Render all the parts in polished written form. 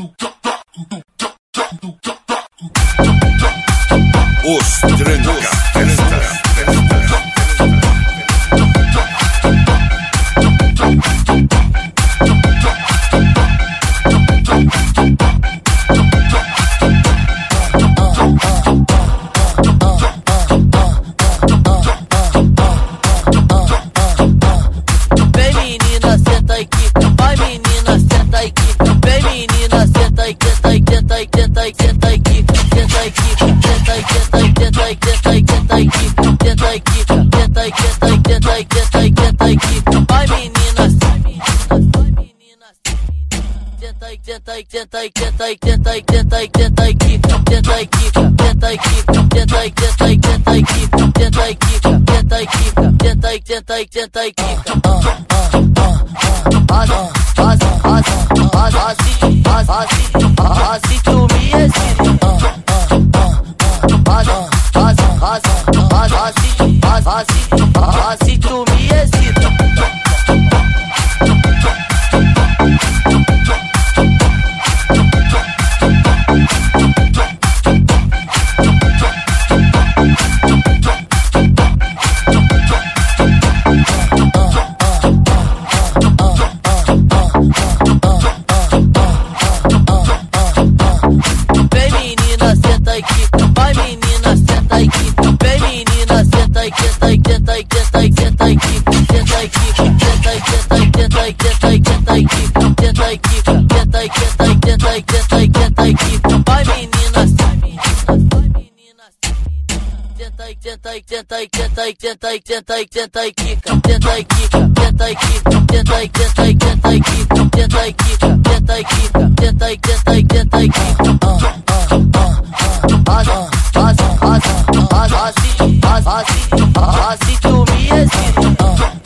Os Tranca. Vem menina, senta e quica. Vai menina, senta e quica. Vem menina, senta e senta e senta e senta e senta e quica. Senta e quica, senta e senta e senta e senta e senta e quica. Senta e quica, senta e senta e senta e senta e senta e quica. Vai menina, senta e senta e senta e senta e senta e senta e senta e quica. Senta e quica, senta e quica, senta e senta e senta e quica. Senta e quica, senta e quica, senta e senta e senta e quica. Assim tu me excita. Assim tu me excita. Vem menina, senta e quica. Vai menina, senta e quica. Vem menina, senta e senta e senta e senta e senta e quica. Senta e quica, senta e senta e senta e senta e senta e quica. Senta e quica, senta e senta e senta e senta e senta e quica. Vai menina, senta e senta e senta e senta e senta e senta e senta e quica. Senta e quica, senta e quica, senta e senta e senta e quica. Senta e quica, senta e quica, senta e senta e senta e quica. Assim tu me excita.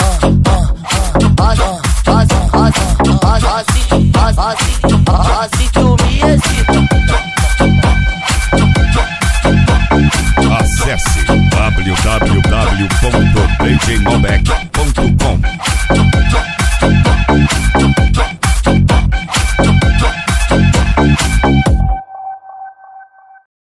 Assim tu me excita. Acesse www.djmobec.com